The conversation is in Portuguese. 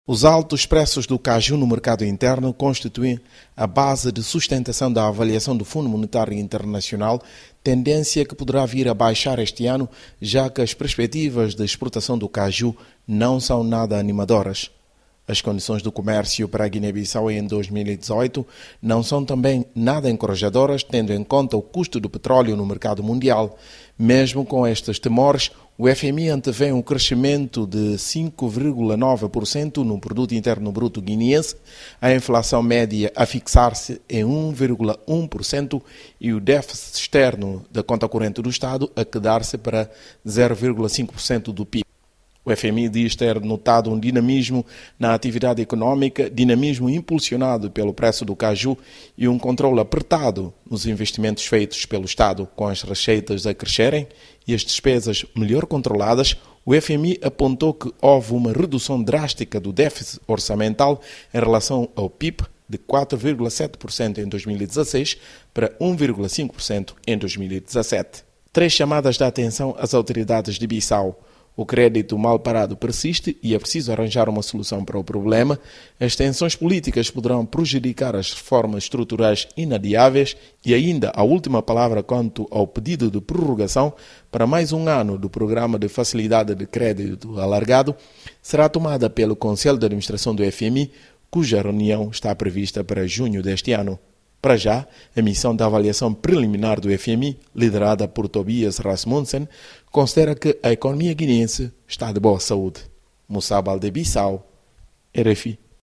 Os altos preços do caju no mercado interno constituem a base de sustentação da avaliação do Fundo Monetário Internacional, tendência que poderá vir a baixar este ano, já que as perspectivas de exportação do caju não são nada animadoras. As condições do comércio para a Guiné-Bissau em 2018 não são também nada encorajadoras, tendo em conta o custo do petróleo no mercado mundial. Mesmo com estes temores, o FMI antevê um crescimento de 5,9% no Produto Interno Bruto guineense, a inflação média a fixar-se em 1,1% e o déficit externo da conta corrente do Estado a quedar-se para 0,5% do PIB. O FMI diz ter notado um dinamismo na atividade econômica, dinamismo impulsionado pelo preço do caju e um controle apertado nos investimentos feitos pelo Estado. Com as receitas a crescerem e as despesas melhor controladas, o FMI apontou que houve uma redução drástica do déficit orçamental em relação ao PIB de 4,7% em 2016 para 1,5% em 2017. 3 chamadas de atenção às autoridades de Bissau. O crédito mal parado persiste e é preciso arranjar uma solução para o problema. As tensões políticas poderão prejudicar as reformas estruturais inadiáveis e ainda a última palavra quanto ao pedido de prorrogação para mais um ano do Programa de Facilidade de Crédito Alargado será tomada pelo Conselho de Administração do FMI, cuja reunião está prevista para junho deste ano. Para já, a missão de avaliação preliminar do FMI, liderada por Tobias Rasmussen, considera que a economia guineense está de boa saúde. Moussa Baldé Bissau, RFI.